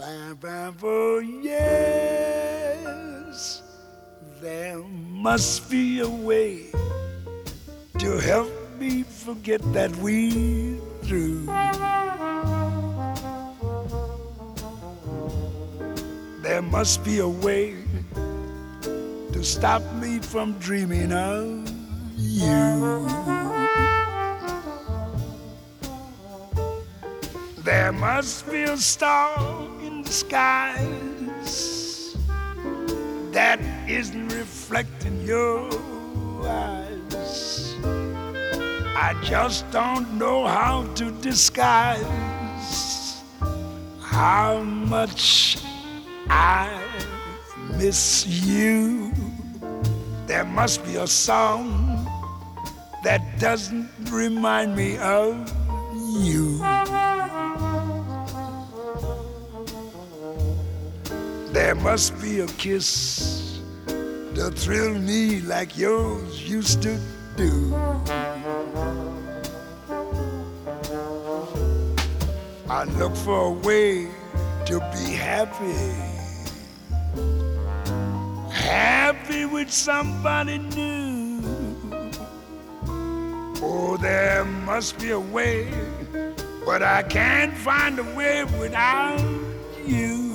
Oh, yes, there must be a way to help me forget that we through. There must be a way to stop me from dreaming of you. There must be a star in the skies that isn't reflecting your eyes. I just don't know how to disguise how much I miss you. There must be a song that doesn't remind me of you. There must be a kiss to thrill me like yours used to do. I look for a way to be happy, happy with somebody new. Oh, there must be a way, but I can't find a way without you.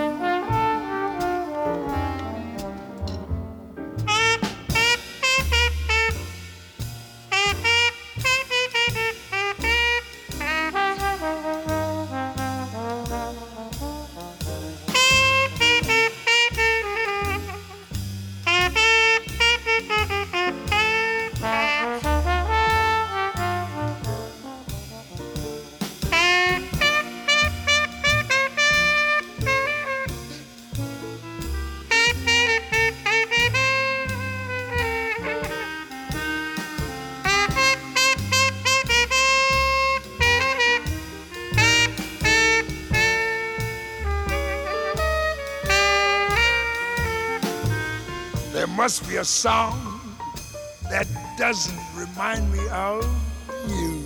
There must be a song that doesn't remind me of you.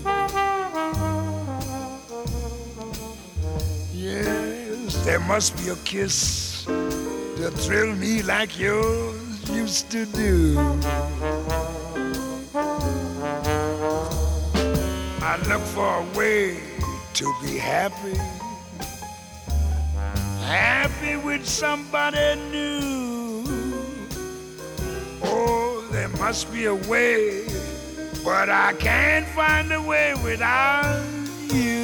Yes, there must be a kiss to thrill me like yours used to do. I look for a way to be happy, happy with somebody new. Oh, there must be a way, but I can't find a way without you.